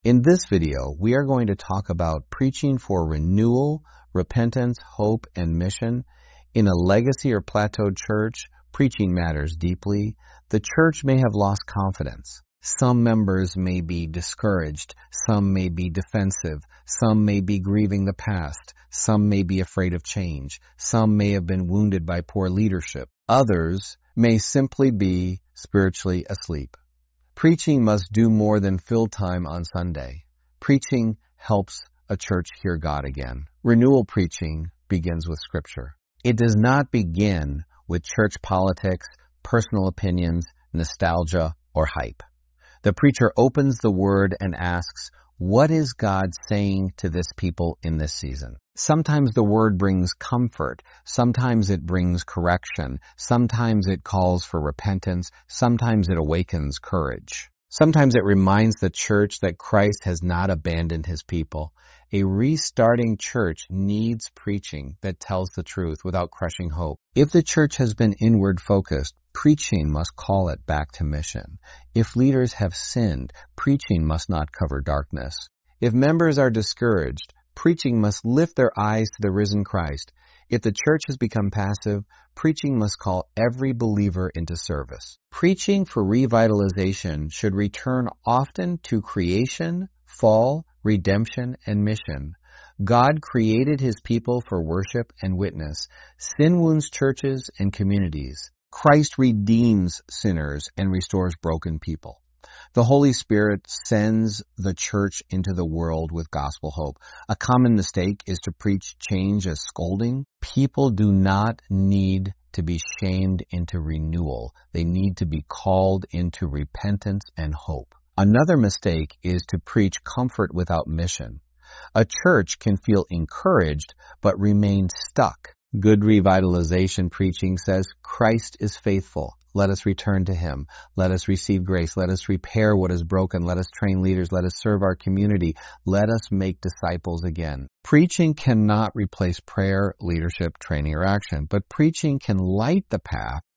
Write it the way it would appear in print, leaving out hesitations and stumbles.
In this video, we are going to talk about preaching for renewal, repentance, hope, and mission. In a legacy or plateaued church, preaching matters deeply. The church may have lost confidence. Some members may be discouraged. Some may be defensive. Some may be grieving the past. Some may be afraid of change. Some may have been wounded by poor leadership. Others may simply be spiritually asleep. Preaching must do more than fill time on Sunday. Preaching helps a church hear God again. Renewal preaching begins with Scripture. It does not begin with church politics, personal opinions, nostalgia, or hype. The preacher opens the Word and asks, what is God saying to this people in this season? Sometimes the Word brings comfort. Sometimes it brings correction. Sometimes it calls for repentance. Sometimes it awakens courage. Sometimes it reminds the church that Christ has not abandoned his people. A restarting church needs preaching that tells the truth without crushing hope. If the church has been inward focused, preaching must call it back to mission. If leaders have sinned, preaching must not cover darkness. If members are discouraged, preaching must lift their eyes to the risen Christ. If the church has become passive, preaching must call every believer into service. Preaching for revitalization should return often to creation, fall, redemption, and mission. God created his people for worship and witness. Sin wounds churches and communities. Christ redeems sinners and restores broken people. The Holy Spirit sends the church into the world with gospel hope. A common mistake is to preach change as scolding. People do not need to be shamed into renewal. They need to be called into repentance and hope. Another mistake is to preach comfort without mission. A church can feel encouraged but remain stuck. Good revitalization preaching says, Christ is faithful. Let us return to him. Let us receive grace. Let us repair what is broken. Let us train leaders. Let us serve our community. Let us make disciples again. Preaching cannot replace prayer, leadership, training, or action, but preaching can light the path